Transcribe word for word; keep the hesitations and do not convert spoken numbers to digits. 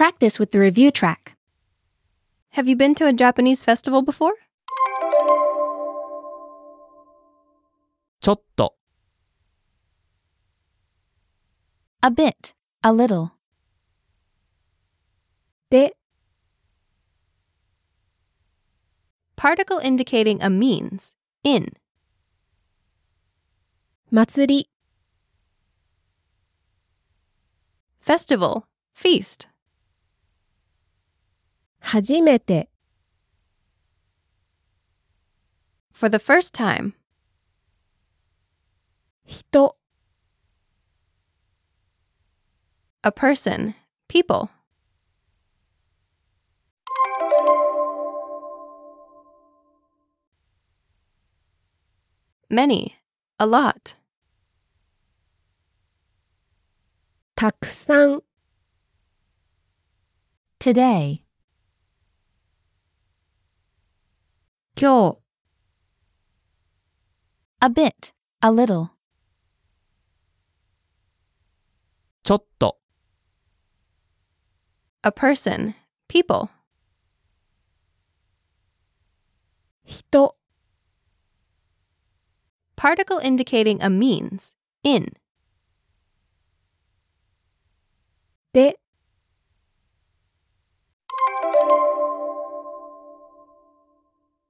practice with the review track. Have you been to a Japanese festival before? ちょっと A bit, a little. で、 Particle indicating a means, in. 祭り、 Festival, feast. 初めて、 For the first time. 人、 A person, people. Many, a lot. たくさん、 Today. 今日、 A bit, a little. ちょっと A person, people. 人、 Particle indicating a means, in. で、